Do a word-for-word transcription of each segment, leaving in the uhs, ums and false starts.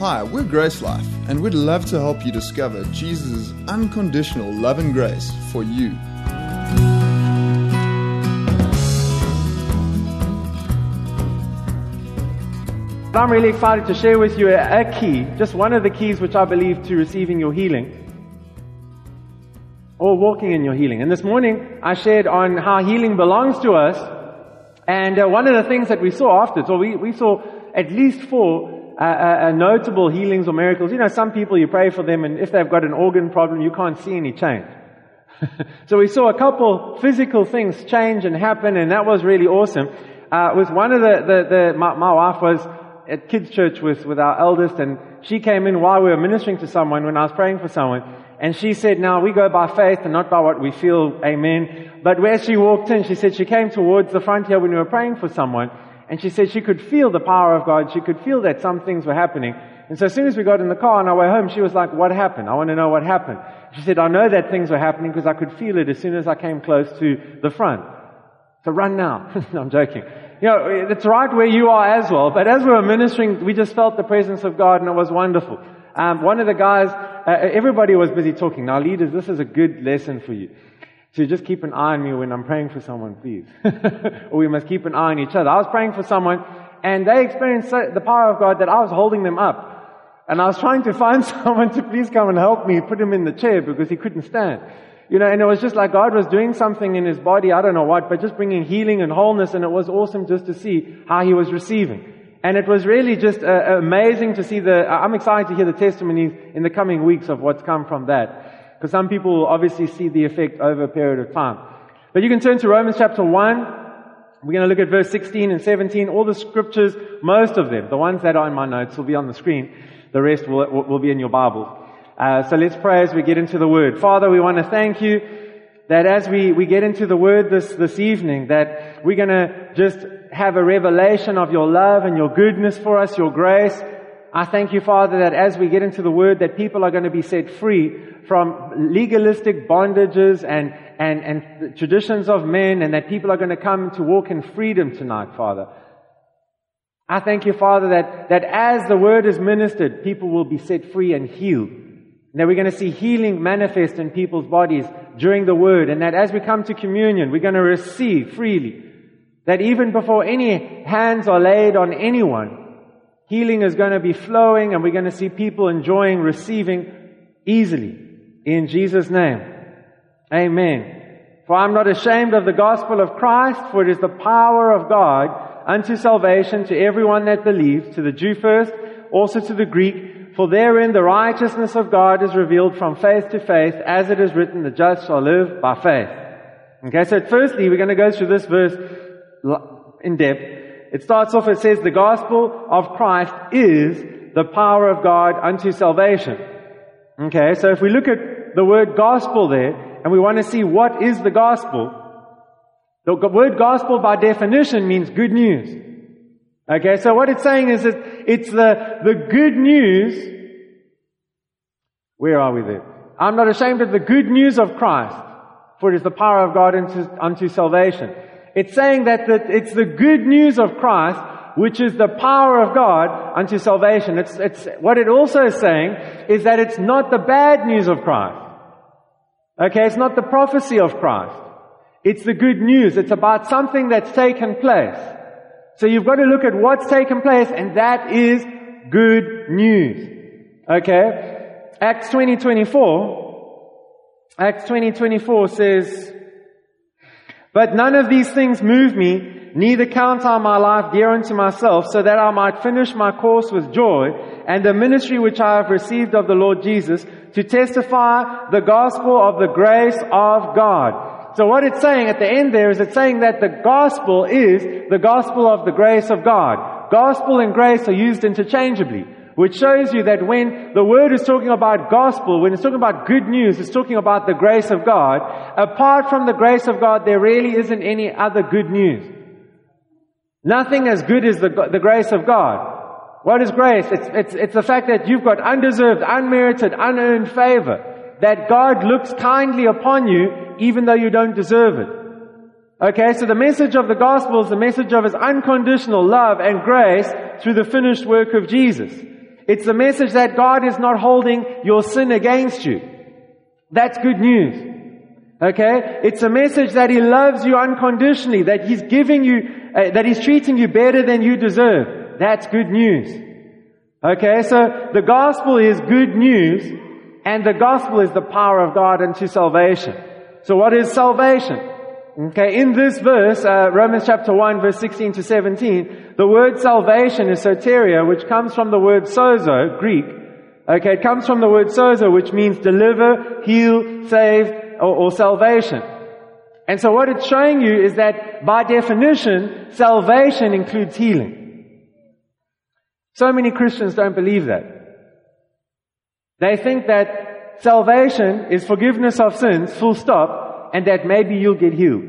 Hi, we're Grace Life, and we'd love to help you discover Jesus' unconditional love and grace for you. I'm really excited to share with you a, a key, just one of the keys which I believe to receiving your healing, or walking in your healing. And this morning I shared on how healing belongs to us, and uh, one of the things that we saw after, so we, we saw at least four uh, uh, notable healings or miracles. You know, some people you pray for them, and if they've got an organ problem, you can't see any change. So we saw a couple physical things change and happen, and that was really awesome. Uh, with one of the, the, the my, my wife was at kids' church with, with our eldest, and she came in while we were ministering to someone when I was praying for someone, and she said, now we go by faith and not by what we feel, amen. But where she walked in, she said she came towards the front here when we were praying for someone, and she said she could feel the power of God, she could feel that some things were happening. And so as soon as we got in the car on our way home, she was like, what happened? I want to know what happened. She said, I know that things were happening because I could feel it as soon as I came close to the front. So run now. No, I'm joking. You know, it's right where you are as well. But as we were ministering, we just felt the presence of God, and it was wonderful. Um, one of the guys, uh, everybody was busy talking. Now, leaders, this is a good lesson for you. So just keep an eye on me when I'm praying for someone, please. Or we must keep an eye on each other. I was praying for someone, and they experienced the power of God that I was holding them up. And I was trying to find someone to please come and help me, put him in the chair because he couldn't stand. You know, and it was just like God was doing something in his body, I don't know what, but just bringing healing and wholeness, and it was awesome just to see how he was receiving. And it was really just uh, amazing to see the, I'm excited to hear the testimonies in the coming weeks of what's come from that. Because some people will obviously see the effect over a period of time. But you can turn to Romans chapter one. We're going to look at verse sixteen and seventeen. All the scriptures, most of them, the ones that are in my notes will be on the screen. The rest will, will be in your Bibles. Uh, so let's pray as we get into the Word. Father, we want to thank you that as we, we get into the Word this, this evening, that we're going to just have a revelation of your love and your goodness for us, your grace. I thank you, Father, that as we get into the Word, that people are going to be set free from legalistic bondages and, and, and traditions of men, and that people are going to come to walk in freedom tonight, Father. I thank you, Father, that, that as the Word is ministered, people will be set free and healed. And that we're going to see healing manifest in people's bodies during the Word. And that as we come to communion, we're going to receive freely. That even before any hands are laid on anyone, healing is going to be flowing, and we're going to see people enjoying, receiving easily. In Jesus' name. Amen. For I'm not ashamed of the gospel of Christ, for it is the power of God unto salvation to everyone that believes, to the Jew first, also to the Greek. For therein the righteousness of God is revealed from faith to faith, as it is written, the just shall live by faith. Okay, so firstly, we're going to go through this verse in depth. It starts off, it says, the gospel of Christ is the power of God unto salvation. Okay, so if we look at the word gospel there, and we want to see what is the gospel, the word gospel by definition means good news. Okay, so what it's saying is that it's the, the good news. Where are we there? I'm not ashamed of the good news of Christ, for it is the power of God unto, unto salvation. It's saying that the, it's the good news of Christ, which is the power of God unto salvation. It's, it's, what it also is saying is that it's not the bad news of Christ. Okay, it's not the prophecy of Christ. It's the good news. It's about something that's taken place. So you've got to look at what's taken place, and that is good news. Okay? Acts twenty twenty-four. Acts twenty twenty-four says, but none of these things move me, neither count I my life dear unto myself, so that I might finish my course with joy, and the ministry which I have received of the Lord Jesus, to testify the gospel of the grace of God. So what it's saying at the end there is it's saying that the gospel is the gospel of the grace of God. Gospel and grace are used interchangeably, which shows you that when the word is talking about gospel, when it's talking about good news, it's talking about the grace of God. Apart from the grace of God, there really isn't any other good news. Nothing as good as the, the grace of God. What is grace? It's, it's, it's the fact that you've got undeserved, unmerited, unearned favor. That God looks kindly upon you even though you don't deserve it. Okay, so the message of the gospel is the message of His unconditional love and grace through the finished work of Jesus. It's the message that God is not holding your sin against you. That's good news. Okay? It's a message that He loves you unconditionally, that He's giving you, uh, that He's treating you better than you deserve. That's good news. Okay? So the gospel is good news, and the gospel is the power of God unto salvation. So what is salvation? Okay, in this verse, uh, Romans chapter one, verse sixteen to seventeen, the word salvation is soteria, which comes from the word sozo, Greek. Okay, it comes from the word sozo, which means deliver, heal, save, or, or salvation. And so what it's showing you is that, by definition, salvation includes healing. So many Christians don't believe that. They think that salvation is forgiveness of sins, full stop, and that maybe you'll get healed.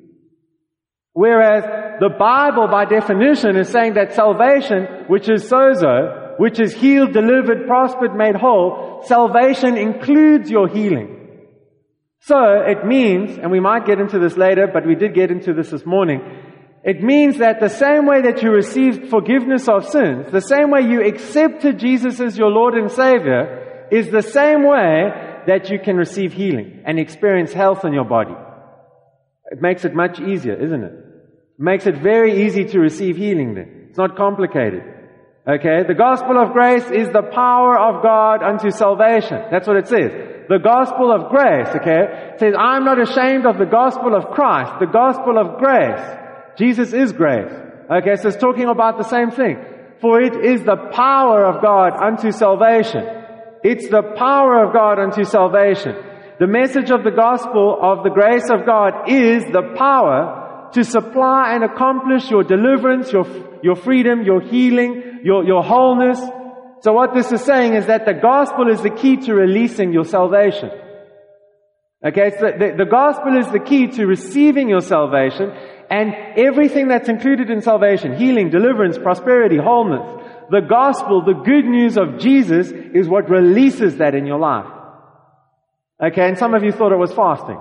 Whereas the Bible, by definition, is saying that salvation, which is sozo, which is healed, delivered, prospered, made whole, salvation includes your healing. So it means, and we might get into this later, but we did get into this this morning, it means that the same way that you received forgiveness of sins, the same way you accepted Jesus as your Lord and Savior, is the same way that you can receive healing and experience health in your body. It makes it much easier, isn't it? It makes it very easy to receive healing then. It's not complicated. Okay? The gospel of grace is the power of God unto salvation. That's what it says. The gospel of grace, okay? It says, I'm not ashamed of the gospel of Christ, the gospel of grace. Jesus is grace. Okay, so it's talking about the same thing. For it is the power of God unto salvation. It's the power of God unto salvation. The message of the gospel of the grace of God is the power to supply and accomplish your deliverance, your your freedom, your healing, your, your wholeness. So what this is saying is that the gospel is the key to releasing your salvation. Okay, so the, the gospel is the key to receiving your salvation, and everything that's included in salvation, healing, deliverance, prosperity, wholeness. The gospel, the good news of Jesus, is what releases that in your life. Okay, and some of you thought it was fasting.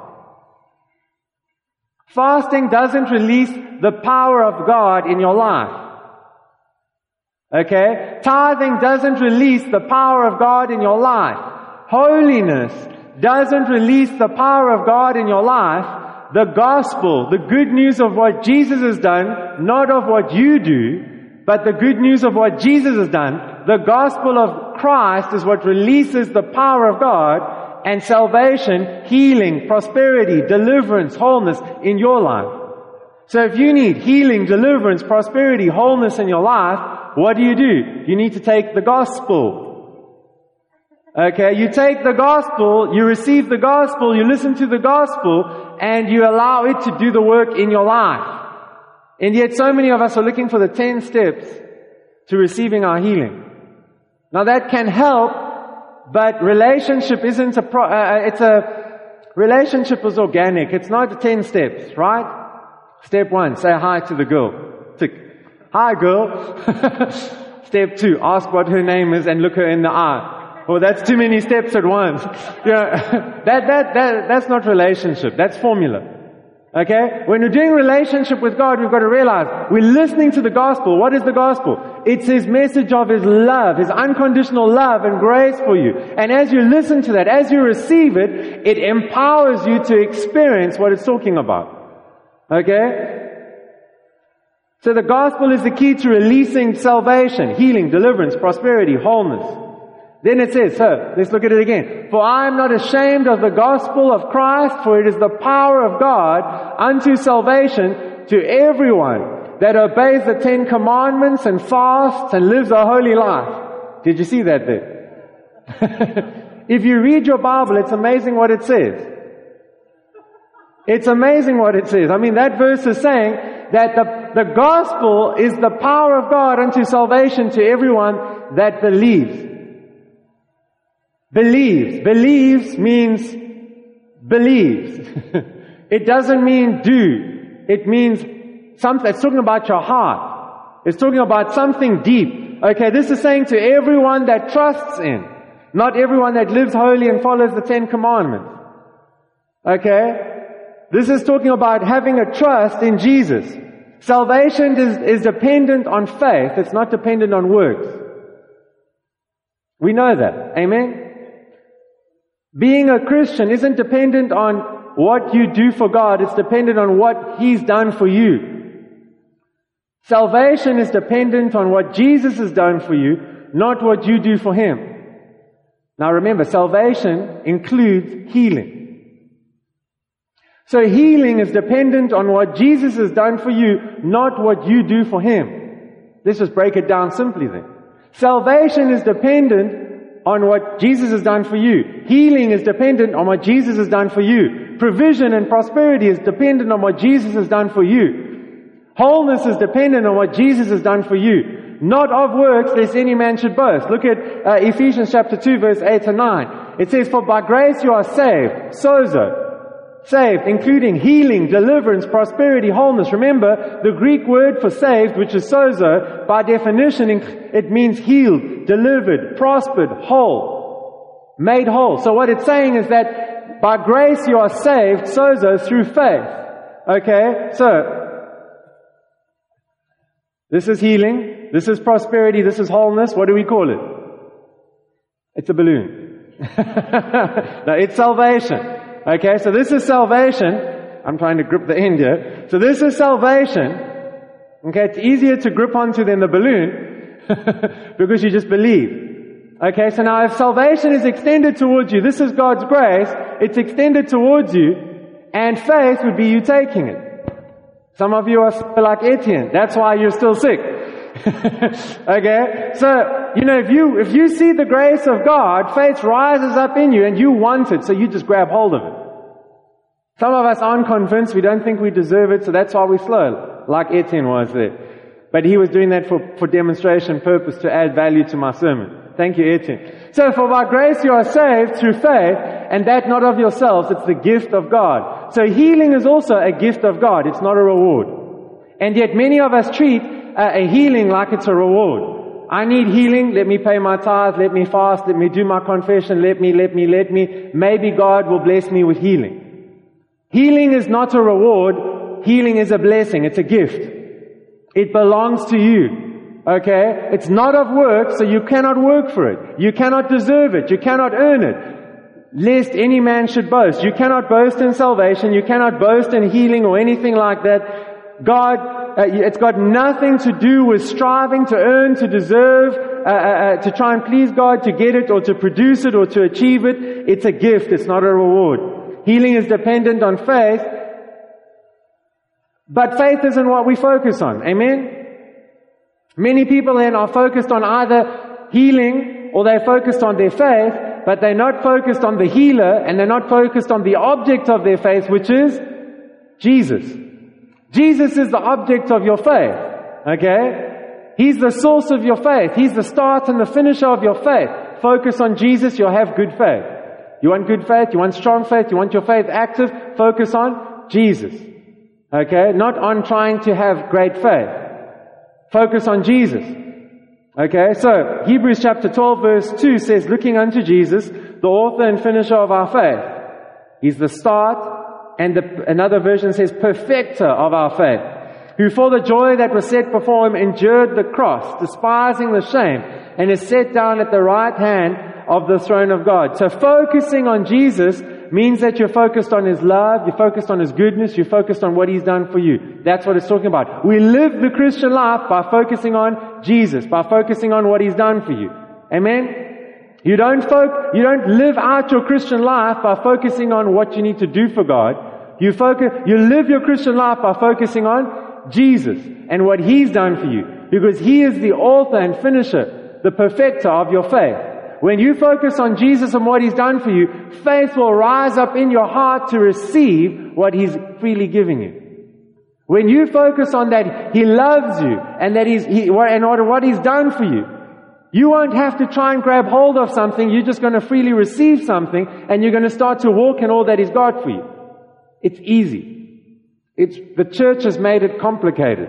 Fasting doesn't release the power of God in your life. Okay? Tithing doesn't release the power of God in your life. Holiness doesn't release the power of God in your life. The gospel, the good news of what Jesus has done, not of what you do, but the good news of what Jesus has done, the gospel of Christ is what releases the power of God and salvation, healing, prosperity, deliverance, wholeness in your life. So if you need healing, deliverance, prosperity, wholeness in your life, what do you do? You need to take the gospel. Okay, you take the gospel, you receive the gospel, you listen to the gospel, and you allow it to do the work in your life. And yet so many of us are looking for the ten steps to receiving our healing. Now that can help, but relationship isn't a pro, uh, it's a, relationship is organic. It's not the ten steps, right? Step one, say hi to the girl. Tick. Hi girl. Step two, ask what her name is and look her in the eye. Oh, that's too many steps at once. You know, that, that, that, that's not relationship. That's formula. Okay? When we're doing relationship with God, we've got to realize we're listening to the gospel. What is the gospel? It's His message of His love, His unconditional love and grace for you. And as you listen to that, as you receive it, it empowers you to experience what it's talking about. Okay? So the gospel is the key to releasing salvation, healing, deliverance, prosperity, wholeness. Then it says, so, let's look at it again. For I am not ashamed of the gospel of Christ, for it is the power of God unto salvation to everyone that obeys the Ten Commandments and fasts and lives a holy life. Did you see that there? If you read your Bible, it's amazing what it says. It's amazing what it says. I mean, that verse is saying that the, the gospel is the power of God unto salvation to everyone that believes. Believes. Believes means believes. It doesn't mean do. It means something. It's talking about your heart. It's talking about something deep. Okay, this is saying to everyone that trusts in, not everyone that lives holy and follows the Ten Commandments. Okay? This is talking about having a trust in Jesus. Salvation is, is dependent on faith. It's not dependent on works. We know that. Amen? Being a Christian isn't dependent on what you do for God. It's dependent on what He's done for you. Salvation is dependent on what Jesus has done for you, not what you do for Him. Now remember, salvation includes healing. So healing is dependent on what Jesus has done for you, not what you do for Him. Let's just break it down simply then. Salvation is dependent on what Jesus has done for you. Healing is dependent on what Jesus has done for you. Provision and prosperity is dependent on what Jesus has done for you. Wholeness is dependent on what Jesus has done for you. Not of works, lest any man should boast. Look at uh, Ephesians chapter two, verse eight to nine. It says, for by grace you are saved, sozo. Saved, including healing, deliverance, prosperity, wholeness. Remember, the Greek word for saved, which is sozo, by definition, it means healed, delivered, prospered, whole, made whole. So what it's saying is that by grace you are saved, sozo, through faith. Okay, so this is healing, this is prosperity, this is wholeness. What do we call it? It's a balloon. No, it's salvation. Okay, so this is salvation. I'm trying to grip the end here. So this is salvation. Okay, it's easier to grip onto than the balloon because you just believe. Okay, so now if salvation is extended towards you, this is God's grace, it's extended towards you, and faith would be you taking it. Some of you are like Etienne. That's why you're still sick. Okay, so you know, if you if you see the grace of God, faith rises up in you and you want it, so you just grab hold of it. Some of us aren't convinced, we don't think we deserve it, so that's why we're slow, like Etienne was there. But he was doing that for, for demonstration purpose, to add value to my sermon. Thank you, Etienne. So for by grace you are saved through faith, and that not of yourselves, it's the gift of God. So healing is also a gift of God, it's not a reward. And yet many of us treat a healing like it's a reward. I need healing, let me pay my tithes, let me fast, let me do my confession, let me, let me, let me. Maybe God will bless me with healing. Healing is not a reward, healing is a blessing, it's a gift. It belongs to you. Okay? It's not of work, so you cannot work for it. You cannot deserve it, you cannot earn it. Lest any man should boast. You cannot boast in salvation, you cannot boast in healing or anything like that. God Uh, it's got nothing to do with striving to earn, to deserve, uh, uh, to try and please God, to get it or to produce it or to achieve it. It's a gift, it's not a reward. Healing is dependent on faith, but faith isn't what we focus on. Amen? Many people then are focused on either healing or they're focused on their faith, but they're not focused on the healer and they're not focused on the object of their faith, which is Jesus. Jesus is the object of your faith, okay? He's the source of your faith. He's the start and the finisher of your faith. Focus on Jesus, you'll have good faith. You want good faith? You want strong faith? You want your faith active? Focus on Jesus, okay? Not on trying to have great faith. Focus on Jesus, okay? So, Hebrews chapter twelve verse two says, looking unto Jesus, the author and finisher of our faith. He's the start, and the, another version says, perfecter of our faith, who for the joy that was set before him endured the cross, despising the shame, and is set down at the right hand of the throne of God. So focusing on Jesus means that you're focused on His love, you're focused on His goodness, you're focused on what He's done for you. That's what it's talking about. We live the Christian life by focusing on Jesus, by focusing on what He's done for you. Amen? You don't folk, you don't live out your Christian life by focusing on what you need to do for God. You focus, you live your Christian life by focusing on Jesus and what He's done for you. Because He is the author and finisher, the perfecter of your faith. When you focus on Jesus and what He's done for you, faith will rise up in your heart to receive what He's freely giving you. When you focus on that He loves you and that He's, he, and what He's done for you, you won't have to try and grab hold of something. You're just going to freely receive something and you're going to start to walk in all that He's got for you. It's easy. It's, the church has made it complicated.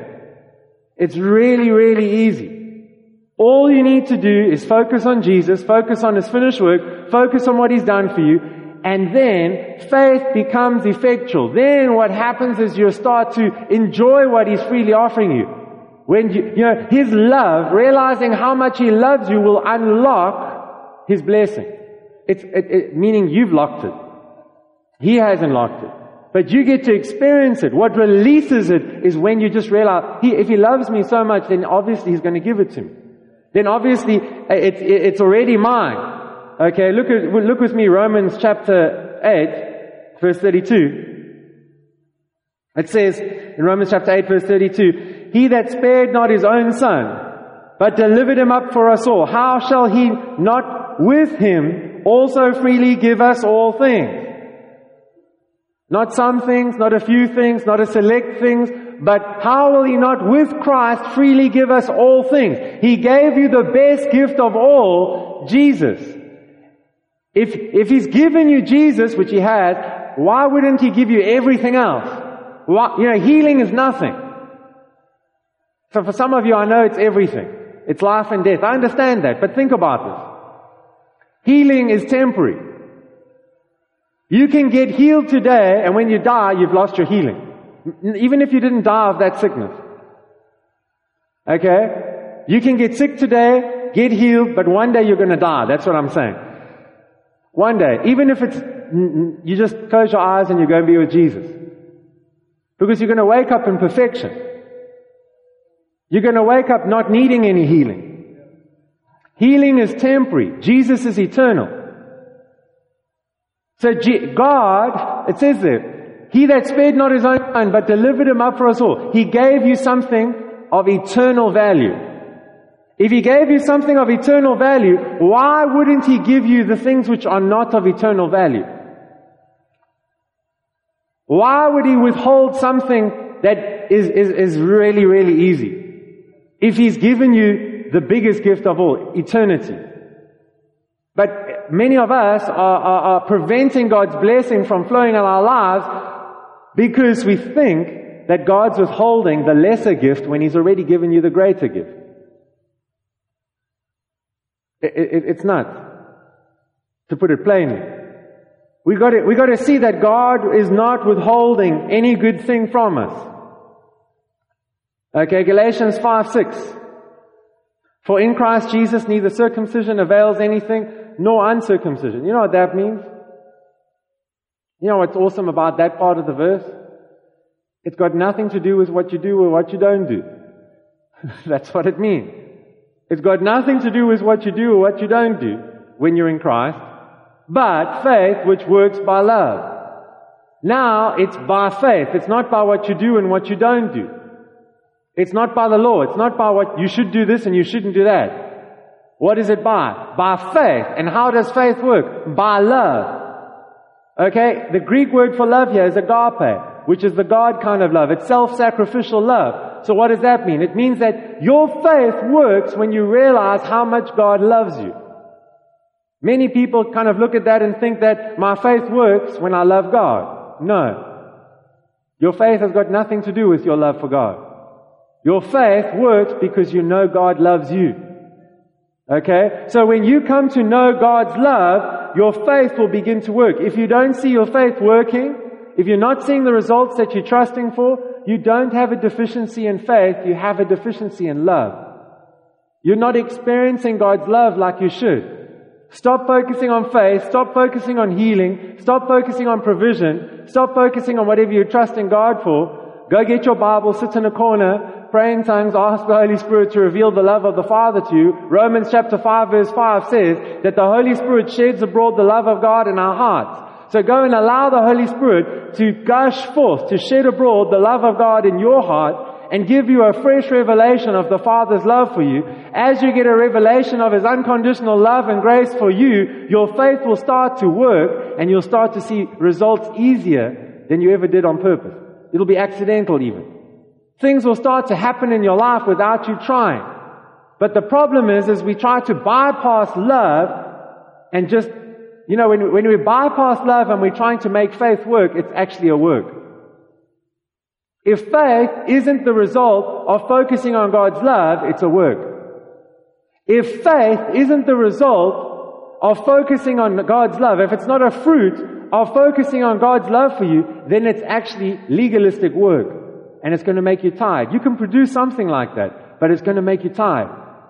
It's really, really easy. All you need to do is focus on Jesus, focus on His finished work, focus on what He's done for you, and then faith becomes effectual. Then what happens is you start to enjoy what He's freely offering you. When you, you know, His love, realizing how much He loves you, will unlock His blessing. It's it, it, meaning you've locked it. He hasn't locked it. But you get to experience it. What releases it is when you just realize, he, if He loves me so much, then obviously He's going to give it to me. Then obviously it, it, it's already mine. Okay, look at look with me, Romans chapter eight, verse thirty-two. It says in Romans chapter eight, verse thirty-two, He that spared not His own Son, but delivered Him up for us all, how shall He not with Him also freely give us all things? Not some things, not a few things, not a select things, but how will He not with Christ freely give us all things? He gave you the best gift of all, Jesus. If, if He's given you Jesus, which He has, why wouldn't He give you everything else? Why, you know, healing is nothing. So for some of you, I know it's everything. It's life and death. I understand that, but think about this. Healing is temporary. You can get healed today, and when you die, you've lost your healing. Even if you didn't die of that sickness. Okay? You can get sick today, get healed, but one day you're going to die. That's what I'm saying. One day. Even if it's, you just close your eyes and you go and be with Jesus. Because you're going to wake up in perfection. You're going to wake up not needing any healing. Healing is temporary. Jesus is eternal. So God, it says there, He that spared not His own Son, but delivered Him up for us all. He gave you something of eternal value. If He gave you something of eternal value, why wouldn't He give you the things which are not of eternal value? Why would He withhold something that is, is, is really, really easy? If He's given you the biggest gift of all, eternity. But many of us are, are, are preventing God's blessing from flowing in our lives because we think that God's withholding the lesser gift when He's already given you the greater gift. It, it, it's not, to put it plainly. We got to, we got to see that God is not withholding any good thing from us. Okay, Galatians five six. For in Christ Jesus neither circumcision avails anything, nor uncircumcision. You know what that means? You know what's awesome about that part of the verse? It's got nothing to do with what you do or what you don't do. That's what it means. It's got nothing to do with what you do or what you don't do when you're in Christ, but faith which works by love. Now it's by faith. It's not by what you do and what you don't do. It's not by the law. It's not by what you should do this and you shouldn't do that. What is it by? By faith. And how does faith work? By love. Okay? The Greek word for love here is agape, which is the God kind of love. It's self-sacrificial love. So what does that mean? It means that your faith works when you realize how much God loves you. Many people kind of look at that and think that my faith works when I love God. No. Your faith has got nothing to do with your love for God. Your faith works because you know God loves you. Okay? So when you come to know God's love, your faith will begin to work. If you don't see your faith working, if you're not seeing the results that you're trusting for, you don't have a deficiency in faith, you have a deficiency in love. You're not experiencing God's love like you should. Stop focusing on faith, stop focusing on healing, stop focusing on provision, stop focusing on whatever you're trusting God for. Go get your Bible, sit in a corner, pray in tongues, ask the Holy Spirit to reveal the love of the Father to you. Romans chapter five verse five says that the Holy Spirit sheds abroad the love of God in our hearts. So go and allow the Holy Spirit to gush forth, to shed abroad the love of God in your heart and give you a fresh revelation of the Father's love for you. As you get a revelation of His unconditional love and grace for you, your faith will start to work and you'll start to see results easier than you ever did on purpose. It'll be accidental even. Things will start to happen in your life without you trying. But the problem is, is we try to bypass love and just, you know, when, when we bypass love and we're trying to make faith work, it's actually a work. If faith isn't the result of focusing on God's love, it's a work. If faith isn't the result of focusing on God's love, if it's not a fruit of focusing on God's love for you, then it's actually legalistic work. And it's going to make you tired. You can produce something like that, but it's going to make you tired.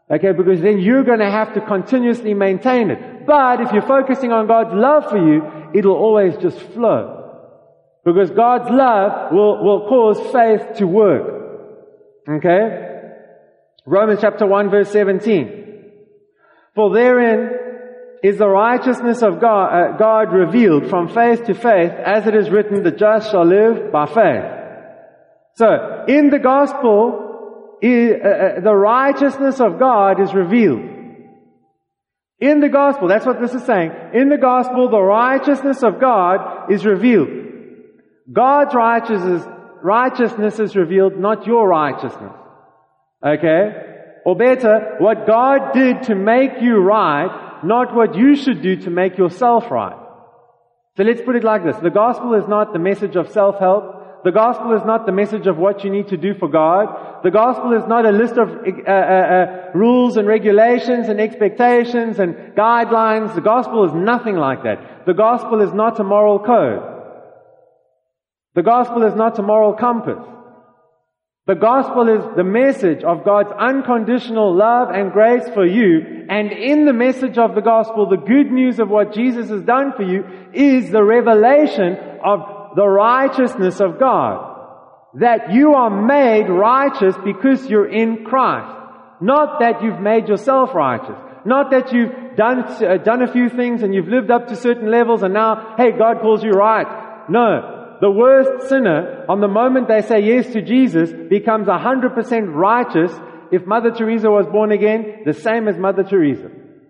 Okay, because then you're going to have to continuously maintain it. But if you're focusing on God's love for you, it'll always just flow. Because God's love will, will cause faith to work. Okay? Romans chapter one verse seventeen. For therein is the righteousness of God, uh, God revealed from faith to faith, as it is written, the just shall live by faith. So, in the gospel, is, uh, the righteousness of God is revealed. In the gospel, that's what this is saying. In the gospel, the righteousness of God is revealed. God's righteousness, righteousness is revealed, not your righteousness. Okay? Or better, what God did to make you right, not what you should do to make yourself right. So let's put it like this. The gospel is not the message of self-help. The gospel is not the message of what you need to do for God. The gospel is not a list of uh, uh, uh, rules and regulations and expectations and guidelines. The gospel is nothing like that. The gospel is not a moral code. The gospel is not a moral compass. The gospel is the message of God's unconditional love and grace for you. And in the message of the gospel, the good news of what Jesus has done for you is the revelation of the righteousness of God. That you are made righteous because you're in Christ. Not that you've made yourself righteous. Not that you've done, uh, done a few things and you've lived up to certain levels and now, hey, God calls you right. No. The worst sinner, on the moment they say yes to Jesus, becomes one hundred percent righteous if Mother Teresa was born again, the same as Mother Teresa.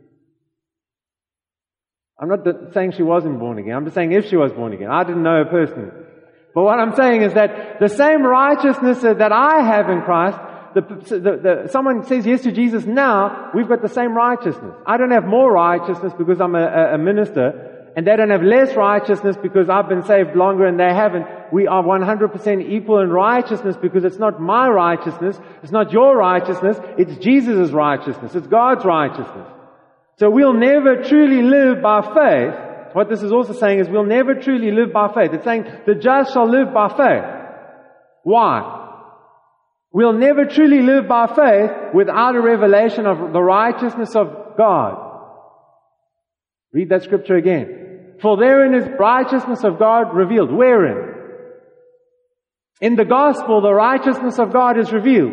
I'm not saying she wasn't born again. I'm just saying if she was born again. I didn't know her personally. But what I'm saying is that the same righteousness that I have in Christ, the, the, the, someone says yes to Jesus now, we've got the same righteousness. I don't have more righteousness because I'm a, a minister, and they don't have less righteousness because I've been saved longer and they haven't. We are one hundred percent equal in righteousness because it's not my righteousness, it's not your righteousness, it's Jesus' righteousness, it's God's righteousness. So we'll never truly live by faith. What this is also saying is we'll never truly live by faith. It's saying the just shall live by faith. Why? We'll never truly live by faith without a revelation of the righteousness of God. Read that scripture again. For therein is righteousness of God revealed. Wherein? In the gospel, the righteousness of God is revealed.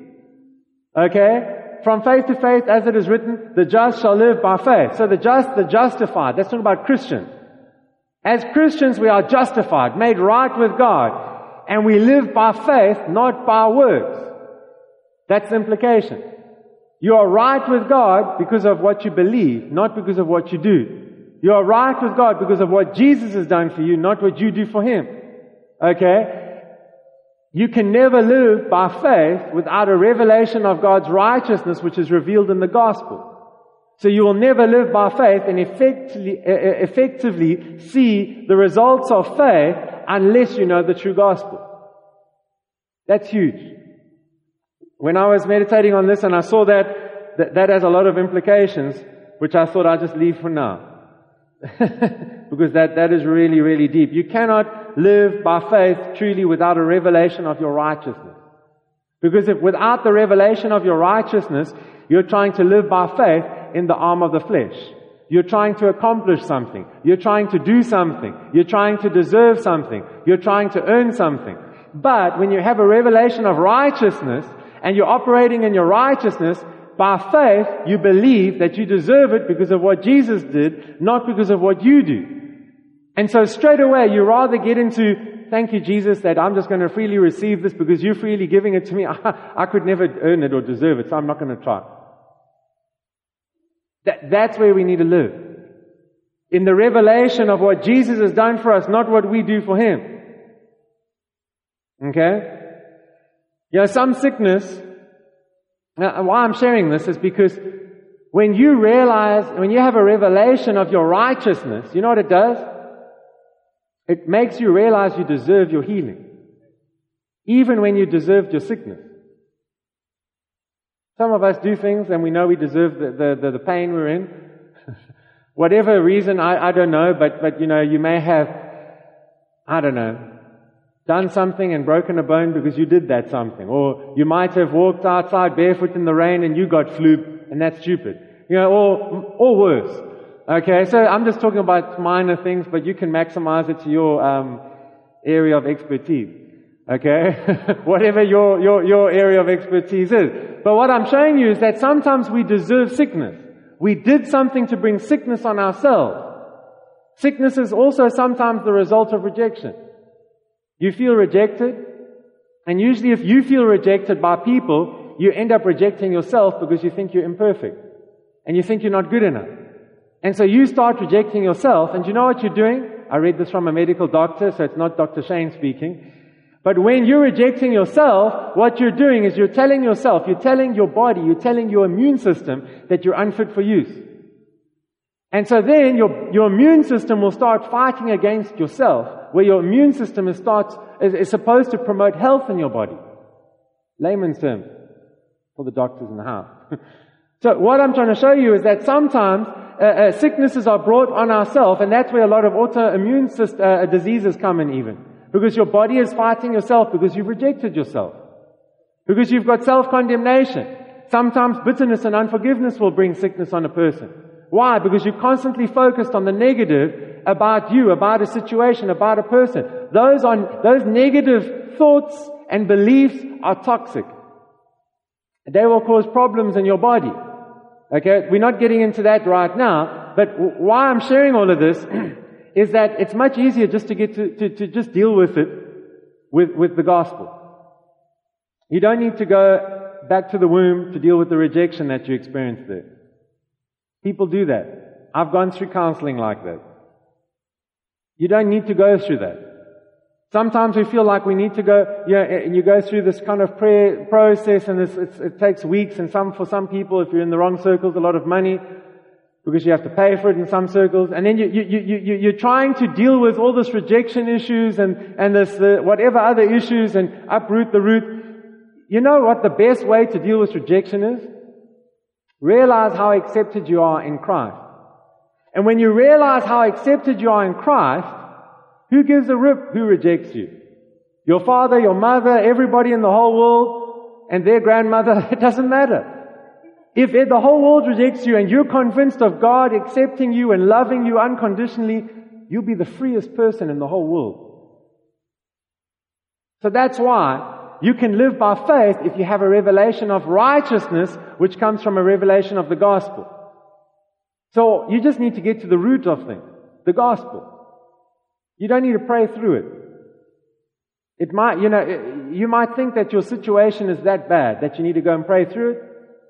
Okay? From faith to faith, as it is written, the just shall live by faith. So the just, the justified. That's talking about Christians. As Christians, we are justified, made right with God. And we live by faith, not by works. That's the implication. You are right with God because of what you believe, not because of what you do. You are right with God because of what Jesus has done for you, not what you do for Him. Okay? You can never live by faith without a revelation of God's righteousness, which is revealed in the gospel. So you will never live by faith and effectively, effectively see the results of faith unless you know the true gospel. That's huge. When I was meditating on this and I saw that, that, that has a lot of implications, which I thought I'd just leave for now. Because that, that is really, really deep. You cannot live by faith truly without a revelation of your righteousness. Because if without the revelation of your righteousness, you're trying to live by faith in the arm of the flesh. You're trying to accomplish something. You're trying to do something. You're trying to deserve something. You're trying to earn something. But when you have a revelation of righteousness, and you're operating in your righteousness, by faith, you believe that you deserve it because of what Jesus did, not because of what you do. And so straight away, you rather get into, thank you, Jesus, that I'm just going to freely receive this because you're freely giving it to me. I, I could never earn it or deserve it, so I'm not going to try. That, that's where we need to live. In the revelation of what Jesus has done for us, not what we do for Him. Okay? You know, some sickness, now, why I'm sharing this is because when you realize, when you have a revelation of your righteousness, you know what it does? It makes you realize you deserve your healing. Even when you deserved your sickness. Some of us do things and we know we deserve the, the, the, the pain we're in. Whatever reason, I, I don't know, but, but you know, you may have, I don't know, done something and broken a bone because you did that something. Or you might have walked outside barefoot in the rain and you got flu and that's stupid. You know, or, or worse. Okay, so I'm just talking about minor things, but you can maximize it to your um, area of expertise. Okay? Whatever your, your, your area of expertise is. But what I'm showing you is that sometimes we deserve sickness. We did something to bring sickness on ourselves. Sickness is also sometimes the result of rejection. You feel rejected, and usually if you feel rejected by people, you end up rejecting yourself because you think you're imperfect. And you think you're not good enough. And so you start rejecting yourself, and you know what you're doing? I read this from a medical doctor, so it's not Doctor Shane speaking. But when you're rejecting yourself, what you're doing is you're telling yourself, you're telling your body, you're telling your immune system that you're unfit for use. And so then your, your immune system will start fighting against yourself, where your immune system is, starts, is, is supposed to promote health in your body. Layman's terms for the doctors in the house. So what I'm trying to show you is that sometimes uh, uh, sicknesses are brought on ourselves, and that's where a lot of autoimmune system, uh, diseases come in even. Because your body is fighting yourself because you've rejected yourself. Because you've got self-condemnation. Sometimes bitterness and unforgiveness will bring sickness on a person. Why? Because you're constantly focused on the negative about you, about a situation, about a person. Those on, those negative thoughts and beliefs are toxic. They will cause problems in your body. Okay? We're not getting into that right now, but why I'm sharing all of this is that it's much easier just to get to, to, to just deal with it with, with the gospel. You don't need to go back to the womb to deal with the rejection that you experienced there. People do that. I've gone through counseling like that. You don't need to go through that. Sometimes we feel like we need to go, you know, and you go through this kind of prayer process, and this, it's, it takes weeks, and some, for some people, if you're in the wrong circles, a lot of money, because you have to pay for it in some circles, and then you, you, you, you, you're trying to deal with all this rejection issues and, and this, the, whatever other issues, and uproot the root. You know what the best way to deal with rejection is? Realize how accepted you are in Christ. And when you realize how accepted you are in Christ, who gives a rip who rejects you? Your father, your mother, everybody in the whole world, and their grandmother, it doesn't matter. If the whole world rejects you and you're convinced of God accepting you and loving you unconditionally, you'll be the freest person in the whole world. So that's why you can live by faith if you have a revelation of righteousness, which comes from a revelation of the gospel. So you just need to get to the root of things, the gospel. You don't need to pray through it. It might, you know, you might think that your situation is that bad that you need to go and pray through it.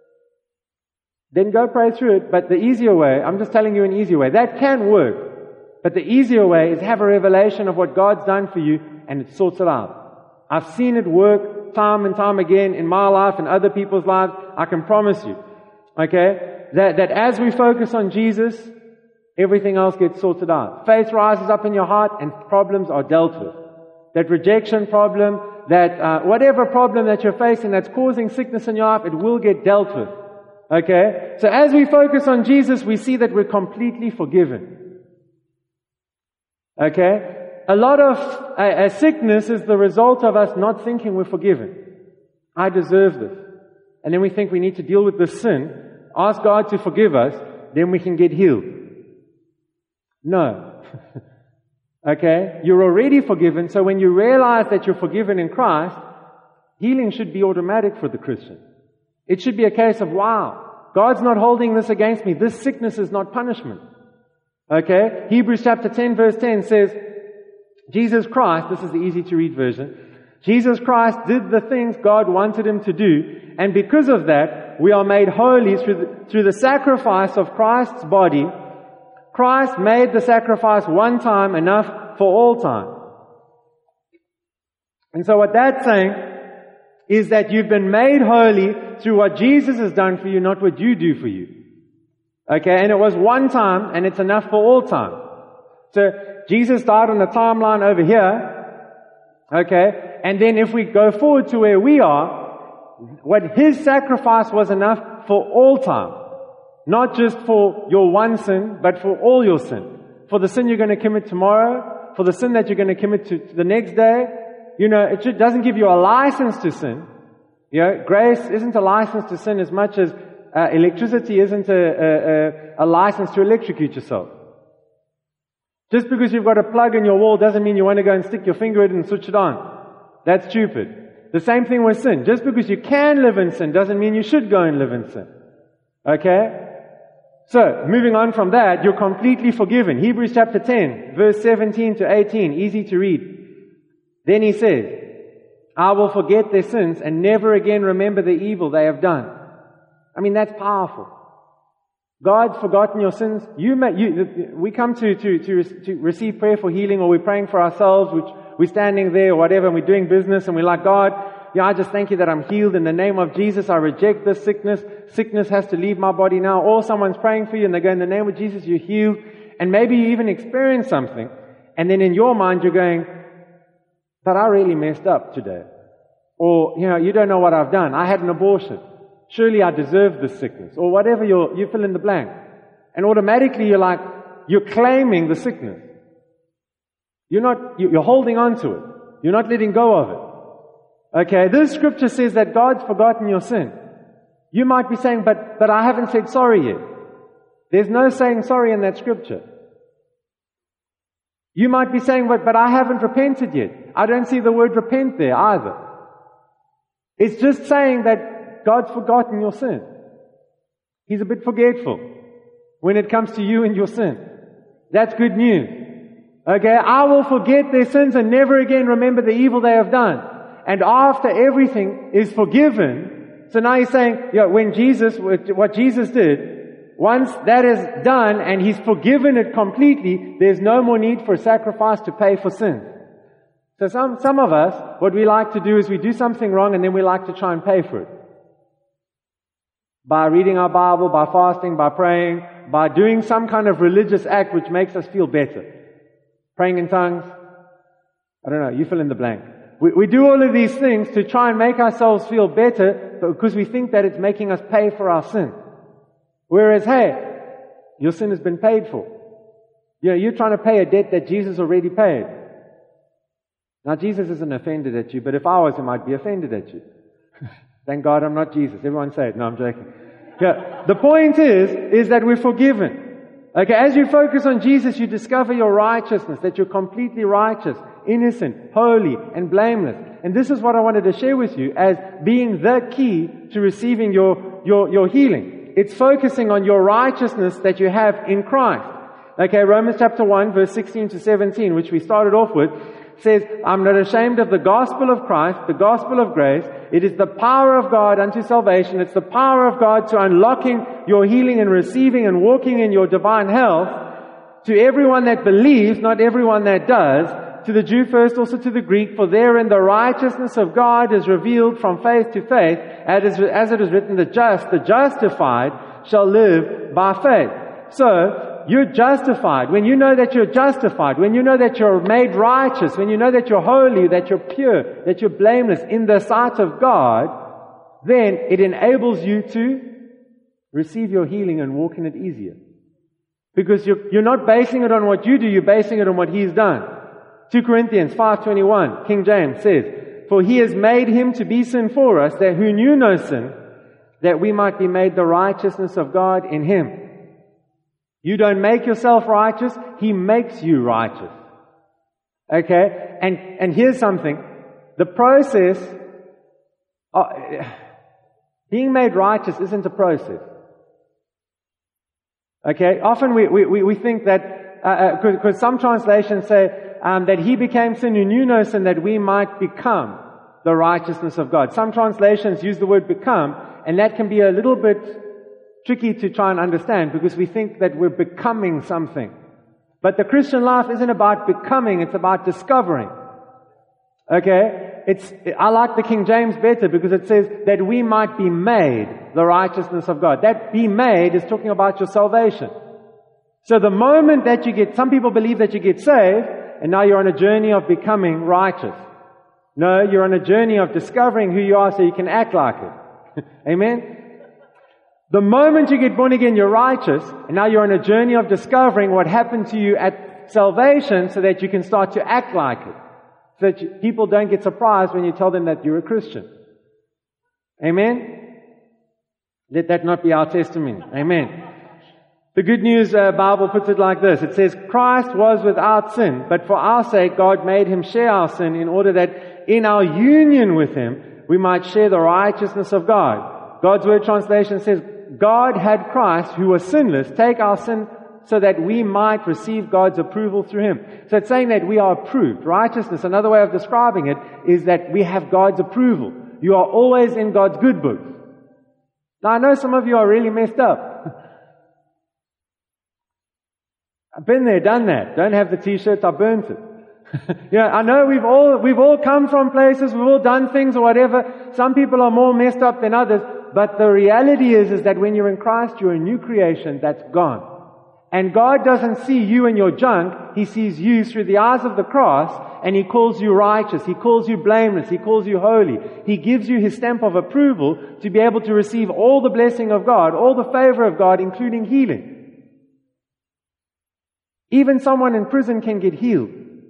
Then go pray through it. But the easier way, I'm just telling you an easier way, that can work. But the easier way is have a revelation of what God's done for you, and it sorts it out. I've seen it work time and time again in my life and other people's lives. I can promise you, okay, that, that as we focus on Jesus, everything else gets sorted out. Faith rises up in your heart and problems are dealt with. That rejection problem, that uh, whatever problem that you're facing that's causing sickness in your life, it will get dealt with. Okay? So as we focus on Jesus, we see that we're completely forgiven. Okay? A lot of uh, sickness is the result of us not thinking we're forgiven. I deserve this. And then we think we need to deal with this sin, ask God to forgive us, then we can get healed. No. Okay? You're already forgiven, so when you realize that you're forgiven in Christ, healing should be automatic for the Christian. It should be a case of, wow, God's not holding this against me. This sickness is not punishment. Okay? Hebrews chapter ten verse ten says, Jesus Christ, this is the easy to read version, Jesus Christ did the things God wanted Him to do, and because of that, we are made holy through the, through the sacrifice of Christ's body. Christ made the sacrifice one time enough for all time. And so what that's saying is that you've been made holy through what Jesus has done for you, not what you do for you. Okay, and it was one time, and it's enough for all time. So, Jesus died on the timeline over here, okay, and then if we go forward to where we are, what His sacrifice was enough for all time. Not just for your one sin, but for all your sin. For the sin you're going to commit tomorrow, for the sin that you're going to commit to, to the next day. You know, it should, doesn't give you a license to sin. You know, grace isn't a license to sin as much as uh, electricity isn't a, a, a, a license to electrocute yourself. Just because you've got a plug in your wall doesn't mean you want to go and stick your finger in it and switch it on. That's stupid. The same thing with sin. Just because you can live in sin doesn't mean you should go and live in sin. Okay? So, moving on from that, you're completely forgiven. Hebrews chapter ten, verse seventeen to eighteen, easy to read. Then he says, I will forget their sins and never again remember the evil they have done. I mean, that's powerful. God's forgotten your sins. You may, you, we come to, to, to, to receive prayer for healing, or we're praying for ourselves, which we're standing there or whatever, and we're doing business, and we're like, God, yeah, I just thank you that I'm healed in the name of Jesus. I reject this sickness. Sickness has to leave my body now. Or someone's praying for you and they go, in the name of Jesus, you're healed. And maybe you even experience something. And then in your mind, you're going, but I really messed up today. Or, you know, you don't know what I've done. I had an abortion. Surely I deserve this sickness. Or whatever you're, you fill in the blank. And automatically you're like, you're claiming the sickness. You're not, you're holding on to it. You're not letting go of it. Okay, this scripture says that God's forgotten your sin. You might be saying, but, but I haven't said sorry yet. There's no saying sorry in that scripture. You might be saying, but, but I haven't repented yet. I don't see the word repent there either. It's just saying that God's forgotten your sin. He's a bit forgetful when it comes to you and your sin. That's good news. Okay, I will forget their sins and never again remember the evil they have done. And after everything is forgiven, so now he's saying, you know, when Jesus, what Jesus did, once that is done and he's forgiven it completely, there's no more need for a sacrifice to pay for sin. So some, some of us, what we like to do is we do something wrong and then we like to try and pay for it. By reading our Bible, by fasting, by praying, by doing some kind of religious act which makes us feel better. Praying in tongues. I don't know, you fill in the blank. We, we do all of these things to try and make ourselves feel better because we think that it's making us pay for our sin. Whereas, hey, your sin has been paid for. You know, you're trying to pay a debt that Jesus already paid. Now, Jesus isn't offended at you, but if I was, he might be offended at you. Thank God I'm not Jesus. Everyone say it. No, I'm joking. Yeah. The point is, is that we're forgiven. Okay, as you focus on Jesus, you discover your righteousness, that you're completely righteous, innocent, holy, and blameless. And this is what I wanted to share with you as being the key to receiving your, your, your healing. It's focusing on your righteousness that you have in Christ. Okay, Romans chapter one, verse sixteen to seventeen, which we started off with, says, I'm not ashamed of the gospel of Christ, the gospel of grace. It is the power of God unto salvation. It's the power of God to unlocking your healing and receiving and walking in your divine health to everyone that believes, not everyone that does, to the Jew first, also to the Greek, for therein the righteousness of God is revealed from faith to faith, as it is written, the just, the justified, shall live by faith. So, you're justified. When you know that you're justified, when you know that you're made righteous, when you know that you're holy, that you're pure, that you're blameless in the sight of God, then it enables you to receive your healing and walk in it easier. Because you're, you're not basing it on what you do, you're basing it on what He's done. Second Corinthians five twenty-one, King James says, for He has made Him to be sin for us, that who knew no sin, that we might be made the righteousness of God in Him. You don't make yourself righteous, He makes you righteous. Okay? And, and here's something. The process, of, being made righteous isn't a process. Okay? Often we, we, we think that, because uh, some translations say um, that He became sin who knew no sin, that we might become the righteousness of God. Some translations use the word become, and that can be a little bit tricky to try and understand because we think that we're becoming something. But the Christian life isn't about becoming, it's about discovering. Okay? It's, I like the King James better because it says that we might be made the righteousness of God. That be made is talking about your salvation. So the moment that you get, some people believe that you get saved and now you're on a journey of becoming righteous. No, you're on a journey of discovering who you are so you can act like it. Amen? The moment you get born again, you're righteous, and now you're on a journey of discovering what happened to you at salvation so that you can start to act like it. So that you, people don't get surprised when you tell them that you're a Christian. Amen? Let that not be our testimony. Amen. The Good News uh, Bible puts it like this. It says, Christ was without sin, but for our sake God made him share our sin in order that in our union with him we might share the righteousness of God. God's Word translation says, God had Christ, who was sinless, take our sin so that we might receive God's approval through him. So it's saying that we are approved. Righteousness, another way of describing it, is that we have God's approval. You are always in God's good books. Now I know some of you are really messed up. I've been there, done that. Don't have the t-shirt, I burnt it. Yeah, I know we've all, we've all come from places, we've all done things or whatever. Some people are more messed up than others. But the reality is, is that when you're in Christ, you're a new creation that's gone. And God doesn't see you and your junk. He sees you through the eyes of the cross, and He calls you righteous. He calls you blameless. He calls you holy. He gives you His stamp of approval to be able to receive all the blessing of God, all the favor of God, including healing. Even someone in prison can get healed.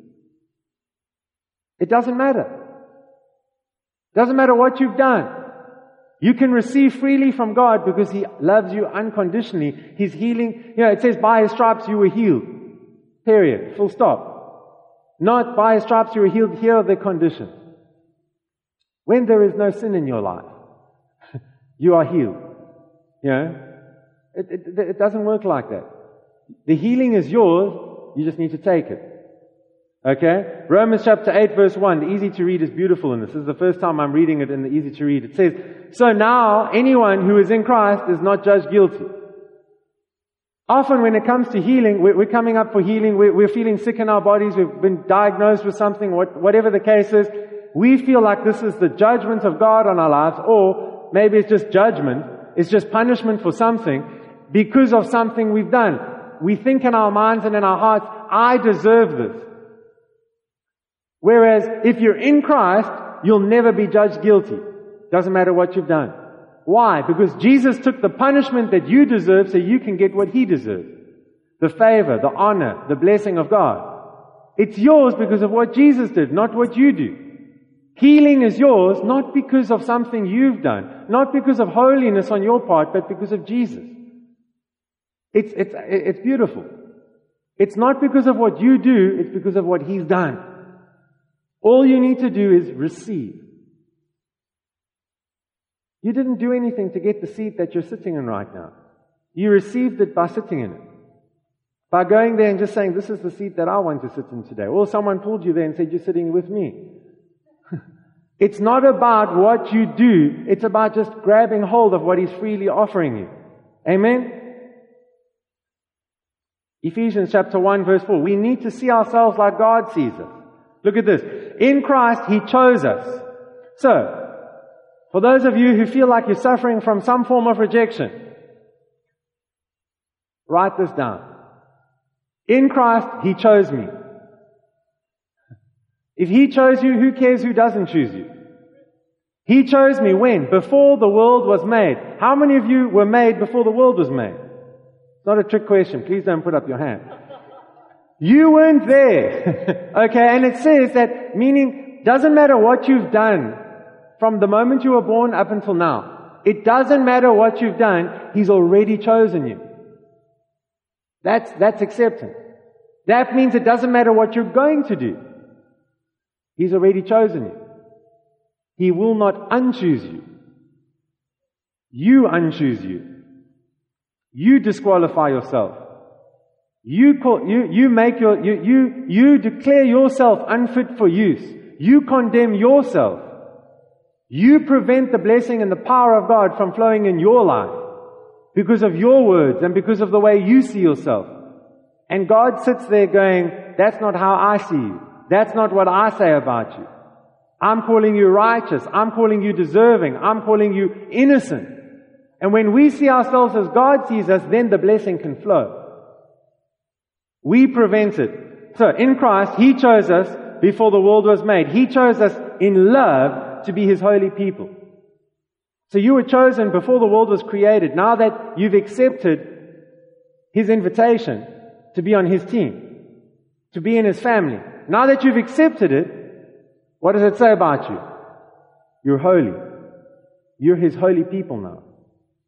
It doesn't matter. It doesn't matter what you've done. You can receive freely from God because He loves you unconditionally. His healing, you know, it says by His stripes you were healed. Period. Full stop. Not by His stripes you were healed. Here are the conditions. When there is no sin in your life, you are healed. You know, it, it, it doesn't work like that. The healing is yours. You just need to take it. Okay? Romans chapter eight verse one, the easy to read is beautiful in this. This is the first time I'm reading it in the easy to read. It says, so now anyone who is in Christ is not judged guilty. Often when it comes to healing, we're, we're coming up for healing, we're, we're feeling sick in our bodies, we've been diagnosed with something, what, whatever the case is, we feel like this is the judgment of God on our lives, or maybe it's just judgment, it's just punishment for something, because of something we've done. We think in our minds and in our hearts, I deserve this. Whereas, if you're in Christ, you'll never be judged guilty. Doesn't matter what you've done. Why? Because Jesus took the punishment that you deserve so you can get what He deserves. The favor, the honor, the blessing of God. It's yours because of what Jesus did, not what you do. Healing is yours not because of something you've done, not because of holiness on your part, but because of Jesus. It's, it's, it's beautiful. It's not because of what you do, it's because of what He's done. All you need to do is receive. You didn't do anything to get the seat that you're sitting in right now. You received it by sitting in it. By going there and just saying, this is the seat that I want to sit in today. Or someone pulled you there and said, you're sitting with me. It's not about what you do. It's about just grabbing hold of what He's freely offering you. Amen? Ephesians chapter one verse four. We need to see ourselves like God sees us. Look at this. In Christ, He chose us. So, for those of you who feel like you're suffering from some form of rejection, write this down. In Christ, He chose me. If He chose you, who cares who doesn't choose you? He chose me when? Before the world was made. How many of you were made before the world was made? It's not a trick question. Please don't put up your hand. You weren't there. Okay, and it says that, meaning, doesn't matter what you've done from the moment you were born up until now. It doesn't matter what you've done, He's already chosen you. That's, that's acceptance. That means it doesn't matter what you're going to do. He's already chosen you. He will not unchoose you. You unchoose you. You disqualify yourself. You call, you, you make your, you, you, you declare yourself unfit for use. You condemn yourself. You prevent the blessing and the power of God from flowing in your life because of your words and because of the way you see yourself. And God sits there going, that's not how I see you. That's not what I say about you. I'm calling you righteous. I'm calling you deserving. I'm calling you innocent. And when we see ourselves as God sees us, then the blessing can flow. We prevent it. So, in Christ, He chose us before the world was made. He chose us in love to be His holy people. So you were chosen before the world was created. Now that you've accepted His invitation to be on His team, to be in His family. Now that you've accepted it, what does it say about you? You're holy. You're His holy people now.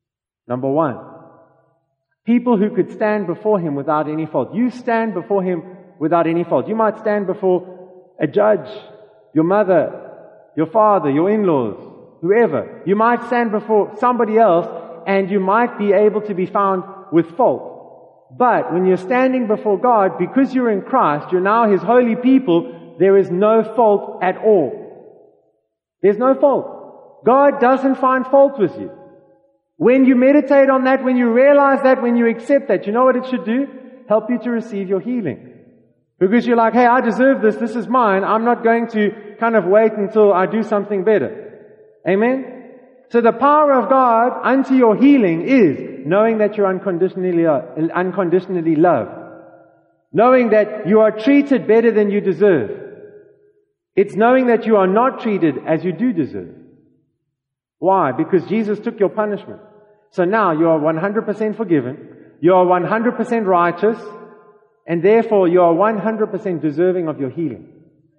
Number one, people who could stand before Him without any fault. You stand before Him without any fault. You might stand before a judge, your mother, your father, your in-laws, whoever. You might stand before somebody else and you might be able to be found with fault. But when you're standing before God, because you're in Christ, you're now His holy people, there is no fault at all. There's no fault. God doesn't find fault with you. When you meditate on that, when you realize that, when you accept that, you know what it should do? Help you to receive your healing. Because you're like, hey, I deserve this, this is mine, I'm not going to kind of wait until I do something better. Amen? So the power of God unto your healing is knowing that you're unconditionally, unconditionally loved. Knowing that you are treated better than you deserve. It's knowing that you are not treated as you do deserve. Why? Because Jesus took your punishment. So now you are one hundred percent forgiven, you are one hundred percent righteous, and therefore you are one hundred percent deserving of your healing.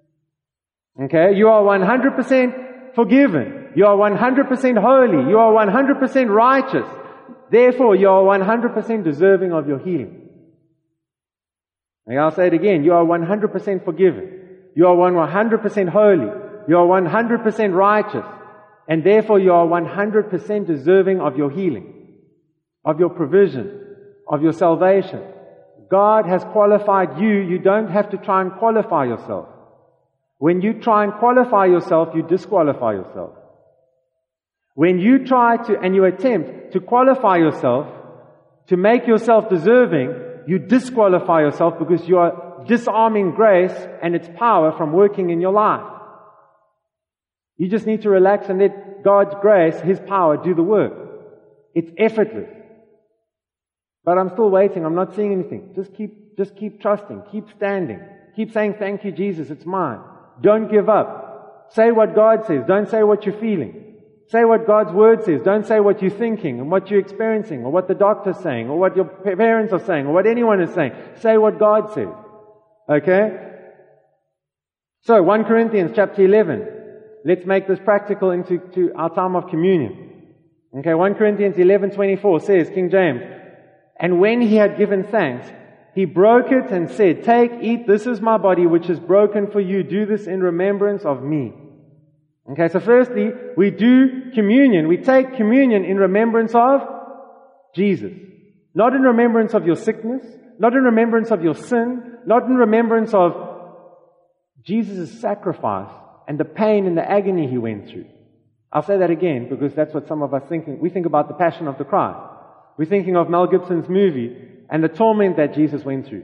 Okay? You are one hundred percent forgiven. You are one hundred percent holy. You are one hundred percent righteous. Therefore you are one hundred percent deserving of your healing. And I'll say it again. You are one hundred percent forgiven. You are one hundred percent holy. You are one hundred percent righteous. And therefore you are one hundred percent deserving of your healing, of your provision, of your salvation. God has qualified you. You don't have to try and qualify yourself. When you try and qualify yourself, you disqualify yourself. When you try to, and you attempt to qualify yourself, to make yourself deserving, you disqualify yourself because you are disarming grace and its power from working in your life. You just need to relax and let God's grace, His power, do the work. It's effortless. But I'm still waiting. I'm not seeing anything. Just keep, just keep trusting. Keep standing. Keep saying, thank you, Jesus. It's mine. Don't give up. Say what God says. Don't say what you're feeling. Say what God's Word says. Don't say what you're thinking and what you're experiencing or what the doctor's saying or what your parents are saying or what anyone is saying. Say what God says. Okay? So, First Corinthians chapter eleven. Let's make this practical into to our time of communion. Okay, First Corinthians eleven twenty-four says, King James, and when he had given thanks, he broke it and said, take, eat, this is my body which is broken for you. Do this in remembrance of me. Okay, so firstly, we do communion. We take communion in remembrance of Jesus. Not in remembrance of your sickness, not in remembrance of your sin, not in remembrance of Jesus' sacrifice and the pain and the agony He went through. I'll say that again because that's what some of us think. We think about the Passion of the Christ. We're thinking of Mel Gibson's movie and the torment that Jesus went through.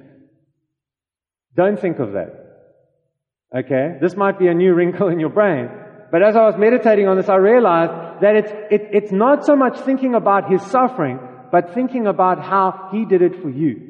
Don't think of that. Okay? This might be a new wrinkle in your brain. But as I was meditating on this, I realized that it's, it, it's not so much thinking about His suffering, but thinking about how He did it for you.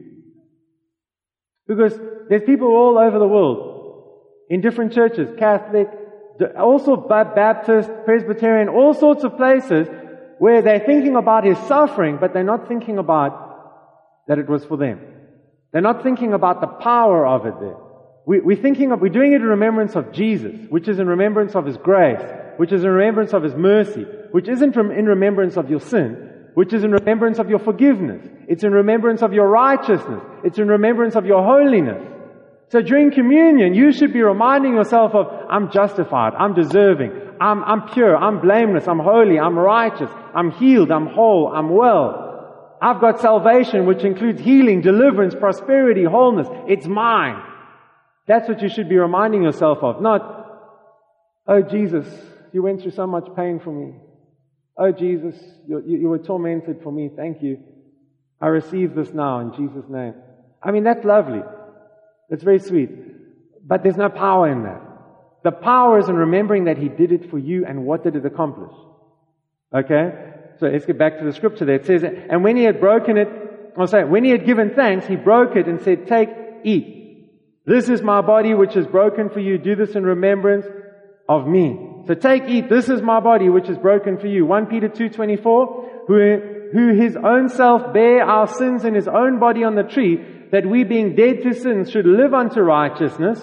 Because there's people all over the world, in different churches, Catholic, also Baptist, Presbyterian, all sorts of places where they're thinking about His suffering, but they're not thinking about that it was for them. They're not thinking about the power of it there. We, we're thinking of, we're doing it in remembrance of Jesus, which is in remembrance of His grace, which is in remembrance of His mercy, which isn't in remembrance of your sin, which is in remembrance of your forgiveness. It's in remembrance of your righteousness. It's in remembrance of your holiness. So during communion, you should be reminding yourself of, I'm justified, I'm deserving, I'm, I'm pure, I'm blameless, I'm holy, I'm righteous, I'm healed, I'm whole, I'm well. I've got salvation, which includes healing, deliverance, prosperity, wholeness. It's mine. That's what you should be reminding yourself of. Not, oh Jesus, you went through so much pain for me. Oh Jesus, you, you, you were tormented for me. Thank you. I receive this now in Jesus' name. I mean, that's lovely. It's very sweet. But there's no power in that. The power is in remembering that He did it for you and what did it accomplish. Okay? So let's get back to the scripture there. It says, and when He had broken it, I'll say, when He had given thanks, He broke it and said, take, eat. This is my body which is broken for you. Do this in remembrance of me. So take, eat. This is my body which is broken for you. First Peter two twenty-four, who, who His own self bare our sins in His own body on the tree, that we being dead to sins should live unto righteousness,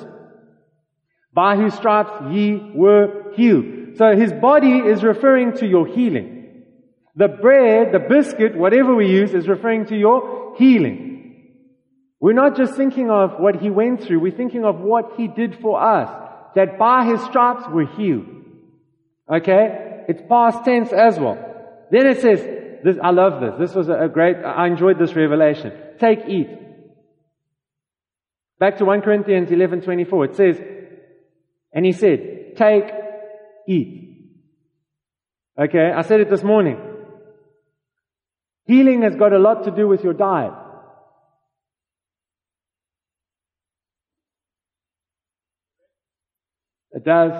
by whose stripes ye were healed. So His body is referring to your healing. The bread, the biscuit, whatever we use, is referring to your healing. We're not just thinking of what He went through, we're thinking of what He did for us. That by His stripes we're healed. Okay? It's past tense as well. Then it says, this, I love this. This was a great, I enjoyed this revelation. Take, eat. Back to First Corinthians eleven twenty-four. It says, and He said, take, eat. Okay? I said it this morning. Healing has got a lot to do with your diet. It does.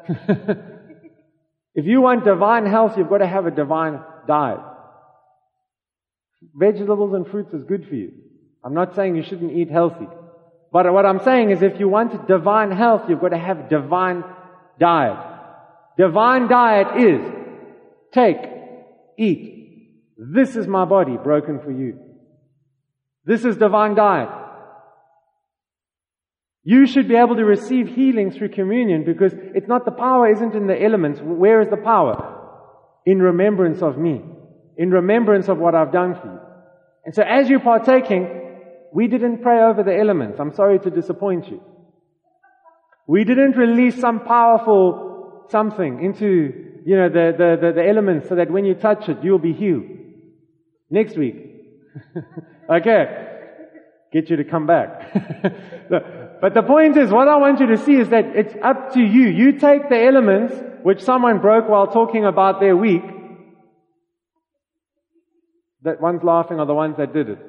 If you want divine health, you've got to have a divine diet. Vegetables and fruits is good for you. I'm not saying you shouldn't eat healthy. But what I'm saying is if you want divine health, you've got to have divine diet. Divine diet is take, eat. This is my body broken for you. This is divine diet. You should be able to receive healing through communion because it's not the power isn't in the elements. Where is the power? In remembrance of me. In remembrance of what I've done for you. And so as you're partaking, we didn't pray over the elements. I'm sorry to disappoint you. We didn't release some powerful something into, you know, the, the, the, the elements so that when you touch it, you'll be healed. Next week. Okay. Get you to come back. But the point is, what I want you to see is that it's up to you. You take the elements which someone broke while talking about their week. That one's laughing are the ones that did it.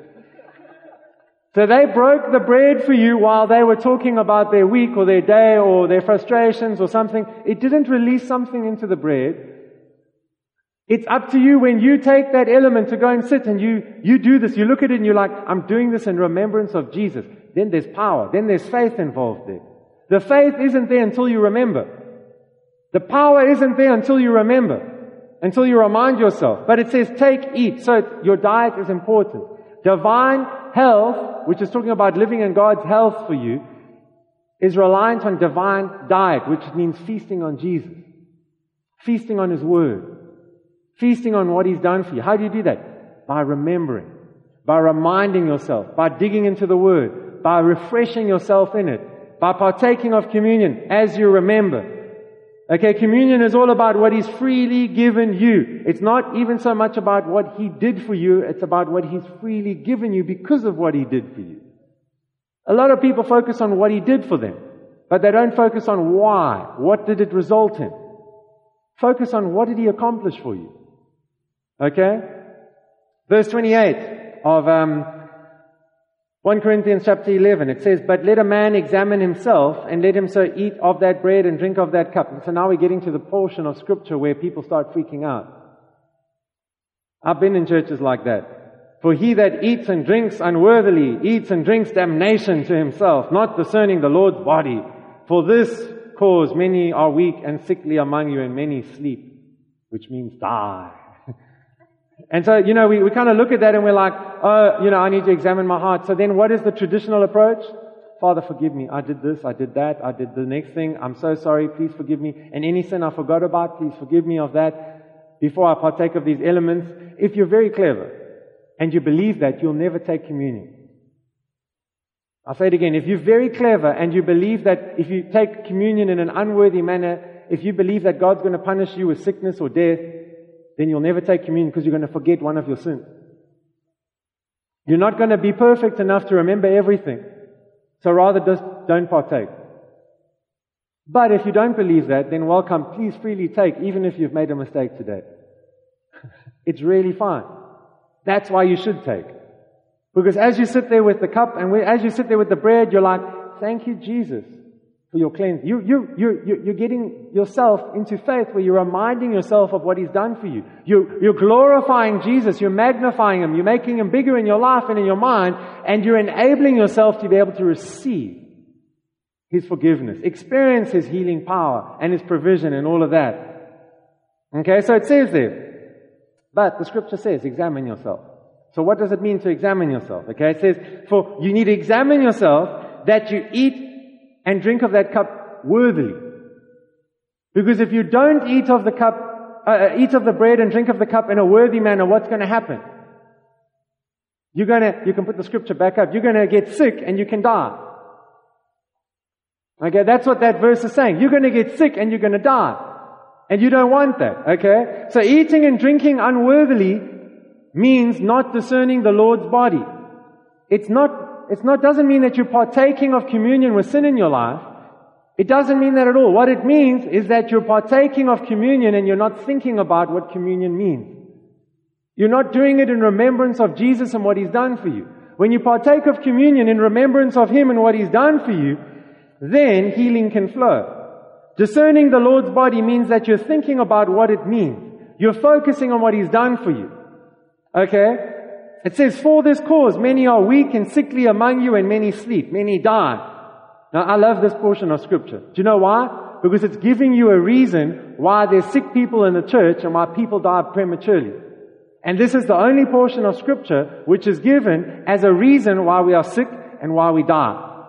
So they broke the bread for you while they were talking about their week or their day or their frustrations or something. It didn't release something into the bread. It's up to you when you take that element to go and sit and you, you do this. You look at it and you're like, I'm doing this in remembrance of Jesus. Then there's power. Then there's faith involved there. The faith isn't there until you remember. The power isn't there until you remember. Until you remind yourself. But it says take, eat. So your diet is important. Divine health, which is talking about living in God's health for you, is reliant on divine diet, which means feasting on Jesus. Feasting on His Word. Feasting on what He's done for you. How do you do that? By remembering. By reminding yourself. By digging into the Word. By refreshing yourself in it. By partaking of communion as you remember. Okay, communion is all about what He's freely given you. It's not even so much about what He did for you. It's about what He's freely given you because of what He did for you. A lot of people focus on what He did for them. But they don't focus on why. What did it result in? Focus on what did He accomplish for you. Okay? Verse twenty-eight of um, First Corinthians chapter eleven, it says, but let a man examine himself, and let him so eat of that bread and drink of that cup. And so now we're getting to the portion of Scripture where people start freaking out. I've been in churches like that. For he that eats and drinks unworthily, eats and drinks damnation to himself, not discerning the Lord's body. For this cause many are weak and sickly among you, and many sleep, which means die. And so, you know, we, we kind of look at that and we're like, oh, you know, I need to examine my heart. So then what is the traditional approach? Father, forgive me. I did this, I did that, I did the next thing. I'm so sorry. Please forgive me. And any sin I forgot about, please forgive me of that before I partake of these elements. If you're very clever and you believe that, you'll never take communion. I'll say it again. If you're very clever and you believe that if you take communion in an unworthy manner, if you believe that God's going to punish you with sickness or death, then you'll never take communion because you're going to forget one of your sins. You're not going to be perfect enough to remember everything. So rather just don't partake. But if you don't believe that, then welcome. Please freely take, even if you've made a mistake today. It's really fine. That's why you should take. Because as you sit there with the cup and as you sit there with the bread, you're like, thank you, Jesus, for your cleansing. You, you, you, you're getting yourself into faith where you're reminding yourself of what He's done for you. You're, you're glorifying Jesus. You're magnifying Him. You're making Him bigger in your life and in your mind. And you're enabling yourself to be able to receive His forgiveness, experience His healing power and His provision and all of that. Okay, so it says there. But the Scripture says, examine yourself. So what does it mean to examine yourself? Okay, it says, for you need to examine yourself that you eat and drink of that cup worthily. Because if you don't eat of the cup uh, eat of the bread and drink of the cup in a worthy manner, what's going to happen? You're going to, you can put the scripture back up, you're going to get sick and you can die. Okay, that's what that verse is saying. You're going to get sick and you're going to die. And you don't want that, okay? So eating and drinking unworthily means not discerning the Lord's body. It's not, it's not, doesn't mean that you're partaking of communion with sin in your life. It doesn't mean that at all. What it means is that you're partaking of communion and you're not thinking about what communion means. You're not doing it in remembrance of Jesus and what He's done for you. When you partake of communion in remembrance of Him and what He's done for you, then healing can flow. Discerning the Lord's body means that you're thinking about what it means. You're focusing on what He's done for you. Okay? It says, for this cause, many are weak and sickly among you, and many sleep, many die. Now, I love this portion of Scripture. Do you know why? Because it's giving you a reason why there's sick people in the church and why people die prematurely. And this is the only portion of Scripture which is given as a reason why we are sick and why we die.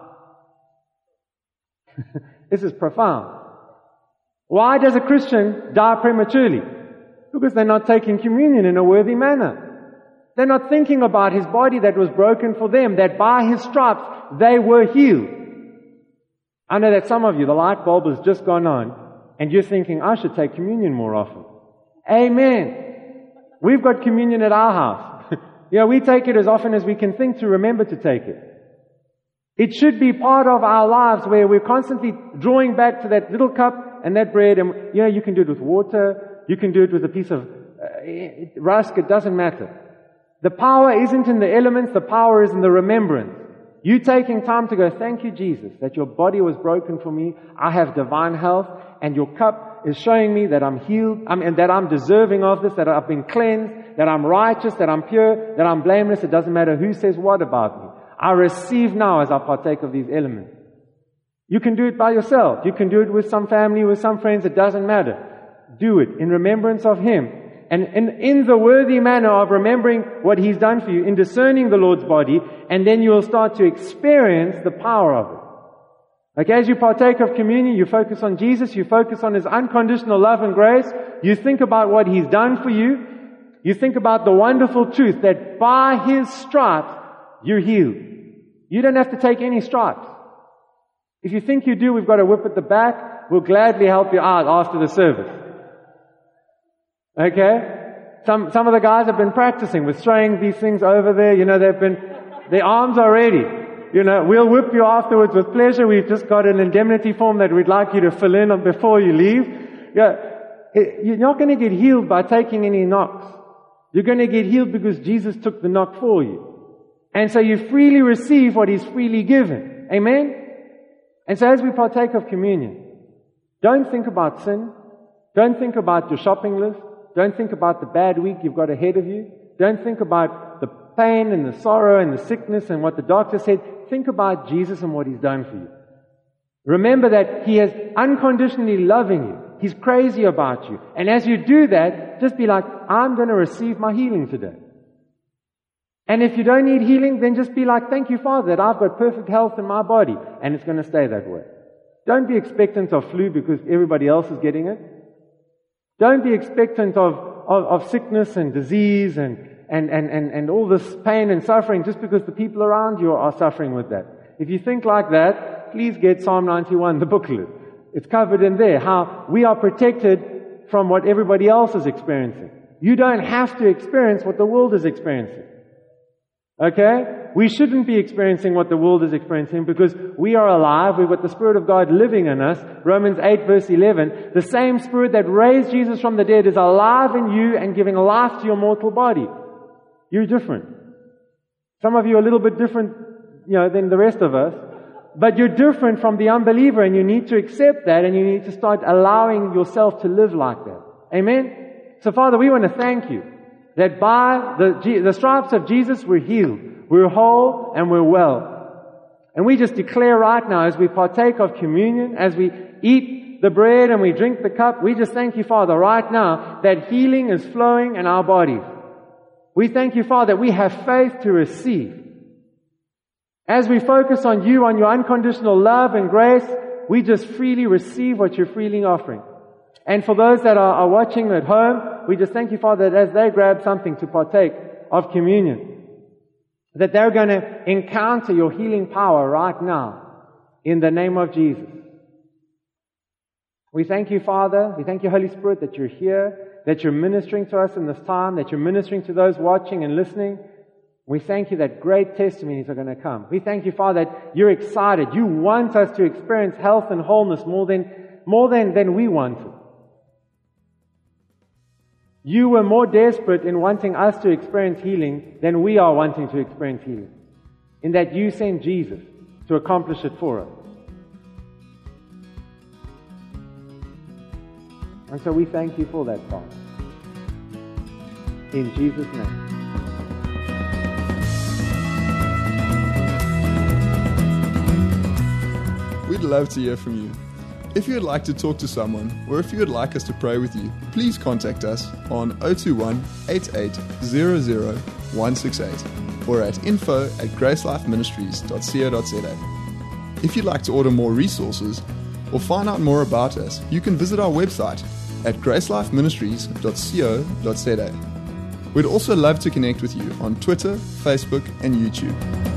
This is profound. Why does a Christian die prematurely? Because they're not taking communion in a worthy manner. They're not thinking about His body that was broken for them, that by His stripes they were healed. I know that some of you, the light bulb has just gone on, and you're thinking, I should take communion more often. Amen. We've got communion at our house. You know, we take it as often as we can think to remember to take it. It should be part of our lives where we're constantly drawing back to that little cup and that bread, and you know, you can do it with water, you can do it with a piece of uh, rusk, it doesn't matter. The power isn't in the elements, the power is in the remembrance. You taking time to go, thank you, Jesus, that your body was broken for me, I have divine health, and your cup is showing me that I'm healed, I'm, and that I'm deserving of this, that I've been cleansed, that I'm righteous, that I'm pure, that I'm blameless. It doesn't matter who says what about me. I receive now as I partake of these elements. You can do it by yourself. You can do it with some family, with some friends. It doesn't matter. Do it in remembrance of Him. And in, in the worthy manner of remembering what He's done for you, in discerning the Lord's body, and then you will start to experience the power of it. Okay, as you partake of communion, you focus on Jesus, you focus on His unconditional love and grace, you think about what He's done for you, you think about the wonderful truth that by His stripes, you're healed. You don't have to take any stripes. If you think you do, we've got a whip at the back. We'll gladly help you out after the service. Okay? Some some of the guys have been practicing with throwing these things over there. You know, they've been, their arms are ready. You know, we'll whip you afterwards with pleasure. We've just got an indemnity form that we'd like you to fill in before you leave. Yeah, you're not going to get healed by taking any knocks. You're going to get healed because Jesus took the knock for you. And so you freely receive what He's freely given. Amen? And so as we partake of communion, don't think about sin. Don't think about your shopping list. Don't think about the bad week you've got ahead of you. Don't think about the pain and the sorrow and the sickness and what the doctor said. Think about Jesus and what He's done for you. Remember that He is unconditionally loving you. He's crazy about you. And as you do that, just be like, I'm going to receive my healing today. And if you don't need healing, then just be like, thank you, Father, that I've got perfect health in my body, and it's going to stay that way. Don't be expectant of flu because everybody else is getting it. Don't be expectant of, of, of sickness and disease and, and, and, and, and all this pain and suffering just because the people around you are suffering with that. If you think like that, please get Psalm ninety-one, the booklet. It's covered in there, how we are protected from what everybody else is experiencing. You don't have to experience what the world is experiencing. Okay? We shouldn't be experiencing what the world is experiencing because we are alive. We've got the Spirit of God living in us. Romans eight verse eleven. The same Spirit that raised Jesus from the dead is alive in you and giving life to your mortal body. You're different. Some of you are a little bit different, you know, than the rest of us. But you're different from the unbeliever, and you need to accept that, and you need to start allowing yourself to live like that. Amen? So Father, we want to thank you that by the, the stripes of Jesus we're healed, we're whole, and we're well. And we just declare right now as we partake of communion, as we eat the bread and we drink the cup, we just thank you, Father, right now that healing is flowing in our bodies. We thank you, Father, that we have faith to receive. As we focus on you, on your unconditional love and grace, we just freely receive what you're freely offering. And for those that are, are watching at home, we just thank you, Father, that as they grab something to partake of communion, that they're going to encounter your healing power right now in the name of Jesus. We thank you, Father. We thank you, Holy Spirit, that you're here, that you're ministering to us in this time, that you're ministering to those watching and listening. We thank you that great testimonies are going to come. We thank you, Father, that you're excited. You want us to experience health and wholeness more than, more than, than we wanted. You were more desperate in wanting us to experience healing than we are wanting to experience healing. In that you sent Jesus to accomplish it for us. And so we thank you for that, Father. In Jesus' name. We'd love to hear from you. If you would like to talk to someone, or if you would like us to pray with you, please contact us on zero two one, eight eight zero zero, one six eight or at info at gracelifeministries dot co dot za. If you'd like to order more resources or find out more about us, you can visit our website at gracelifeministries dot co dot za. We'd also love to connect with you on Twitter, Facebook, and YouTube.